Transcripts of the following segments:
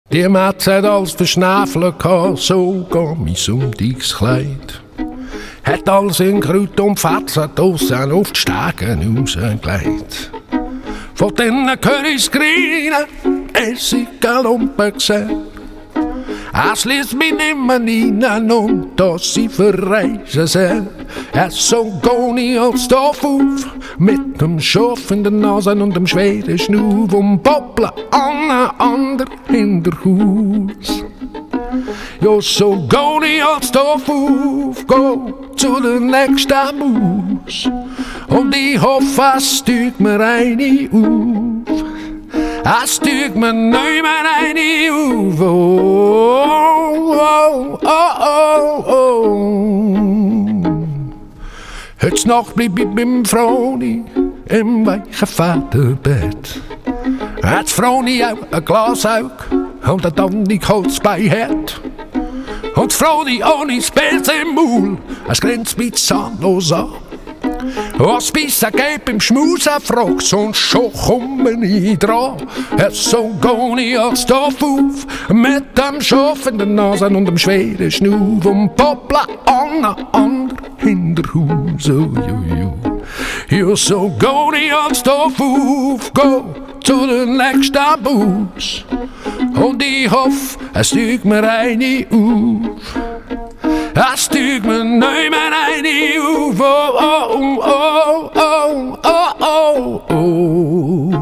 Die Mädchen hat alles verschnäfeln gehabt, sogar mein Sonntagskleid. Hat alles in Kraut und Fetzen draussen auf die Stegen rausgelegt. Von denen höre ich's greinen, es ist keine Lumpe gesehen. Es liess mich nimmer rein und dass sie verreisen sehen. So geh ich als Dorf auf, mit dem Schopf in der Nase und dem schweren Schnuff und poppeln an ein ander Hinterhaus. Ja, so geh ich als Dorf auf, geh zu der nächsten Maus. Und ich hoffe, es tut mir eine auf. Es tut mir nicht mehr eine auf. Oh, oh, oh, oh, oh. Heute Nacht bleib ich beim Froni im weichen Vaterbett. Hat das Froni auch ein Glasaug und ein Tannig Holzbein hat. Und Froni ohne Spitz im Maul, es grinst mich zahnlos an. Was Bisse geht beim Schmusen, fragt's und schon komme ich dran. So geh ich als Dorf auf, mit dem Schopf in der Nase und dem schweren Schnuff und popple an ein ander Hinterhaus. Oh, ja, so geh ich als Dorf auf, geh zu der nächsten Bus. Und ich hoffe, es tut mir eine auf. Es tut mir nicht mehr eine auf. Oh, oh, oh, oh, oh, oh.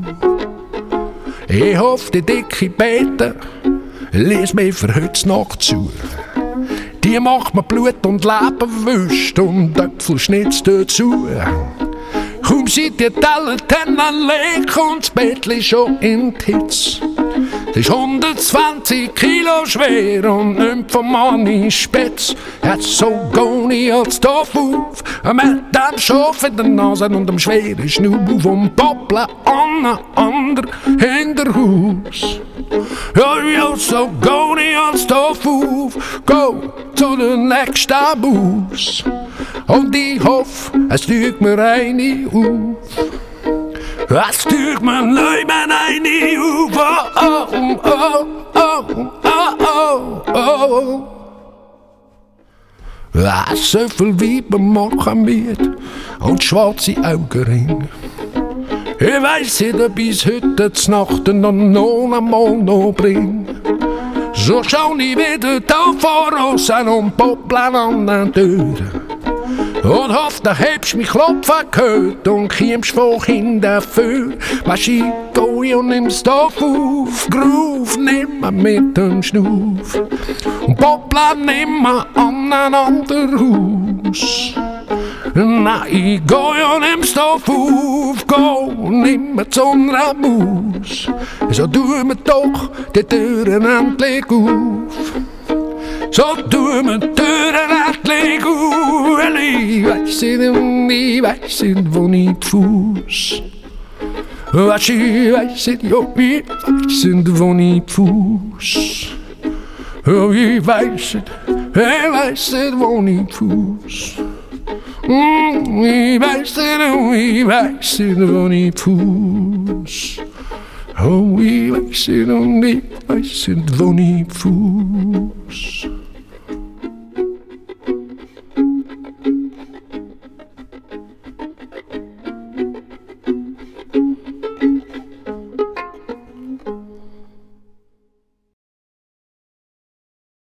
Ich hoffe, die dicke Peter lies mir für heute Nacht zu. Die macht mir Blut und Leben wüst und Äpfelschnitz dazu. Kaum sieht die Teller dann legt und das Bettli schon in die Hitze. Sie ist 120 Kilo schwer und nimmt vom Mann in Spitz. So geh ich als Dorf auf, mit dem Schopf in der Nase und dem schweren Schnuff und popple an ein ander Hinterhaus. Ja, so geh ich als Dorf auf, geh zu der nächsten Bus. Und ich hoffe, es tut mir eine auf. Es tut mir nicht mehr eine auf. Oh, oh, oh, oh, oh, oh. So viel Weiber machen mit und schwarze Augenringe. Ich weiss nicht, ob ich's heute Nacht noch einmal noch bring. So schau ich wieder da voraus und poppeln an den Türen. Und hofft, da hebst mich klopfen gehört und kommst von hinten vor. Weisst ich geh und nimm's Dorf auf, Groove nimmer mit dem Schnuff. Und poppeln nimmer an ein ander Haus. Nein, ich geh und nimm's Dorf auf, geh nimmer zu einer Maus. So tun wir doch die Türen endlich auf. So tun wir die Türen endlich auf, weil ich weiss nicht, wo ich Fuß. Weisst ich weiss nicht, ja, ich weiss nicht, wo ich Fuß. Oh, ich weiss nicht, wo ich Fuß. Ich weiss nicht, wo ich Fuß. Oh, ich weiss nicht, wo ich Fuß.